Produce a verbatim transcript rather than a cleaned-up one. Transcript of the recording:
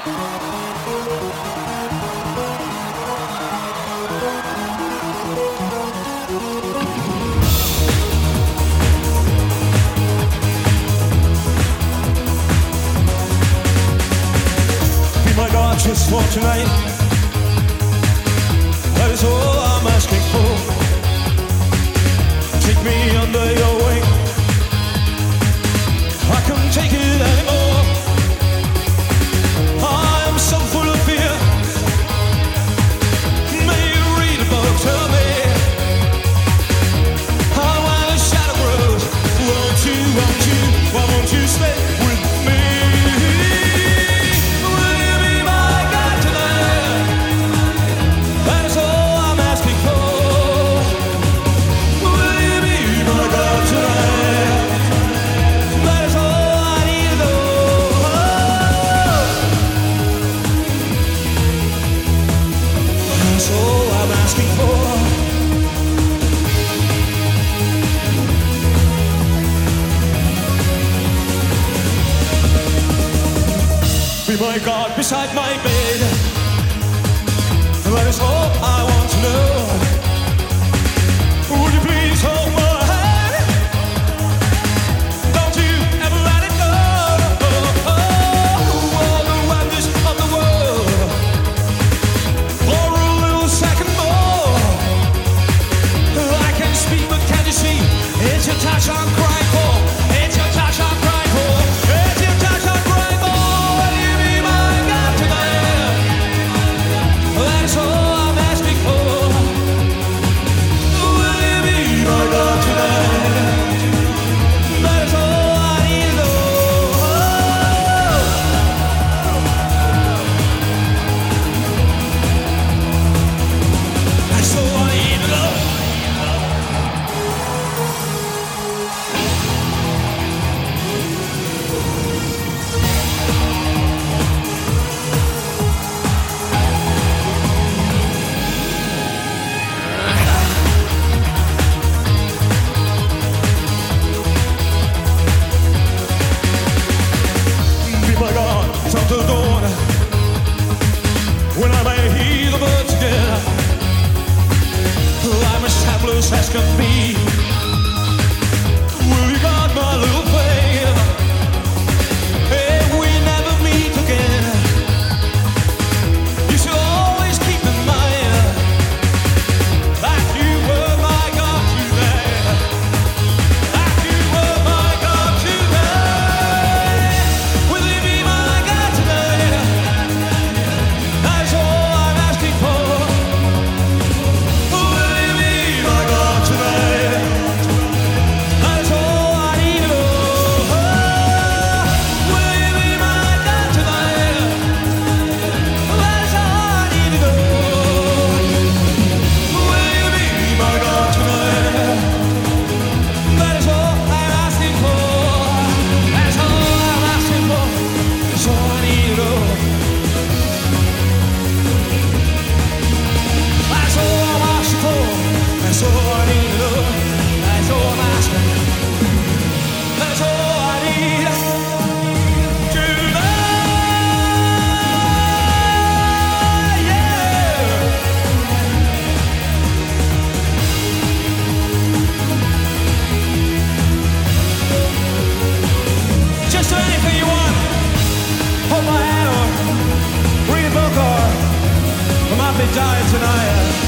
Just for tonight, that is all I'm asking for. Take me under your wing, I can't take it anymore. I am so full of fear. May you read a book, tell me how while the shadow grows. Won't you, won't you, why won't you stay with me? Be my God beside my bed. That is all I want to know. Would you please hold my hand? Don't you ever let it go. Oh, oh, all the wonders of the world for a little second more. I can speak, but can you see? It's your touch I'm crying for. It's your touch I'm crying for. It's your touch I'm crying for. That's all I'm asking for. Will you be my God tonight? That is all I need to know. That's all I need to know. From the dawn, when I may hear the birds again, I'm as helpless as can be. Will you guard my little flame if we never meet again? You should always keep in mind that you were my God today, that you were my God today. Will you be my God today? That's all I'm asking for. Will you be my God today? That's all I need to know. Will you be my God today? That's all I need to know. Will you be my God today? That is all I'm asking for. That's all I'm asking for. That's all I need to know. That's all I'm asking for. That's all I need to know. That's all I'm asking. That's all I need to know. Yeah. Just do anything you want. Hold my hand or read a book or I might be dying tonight.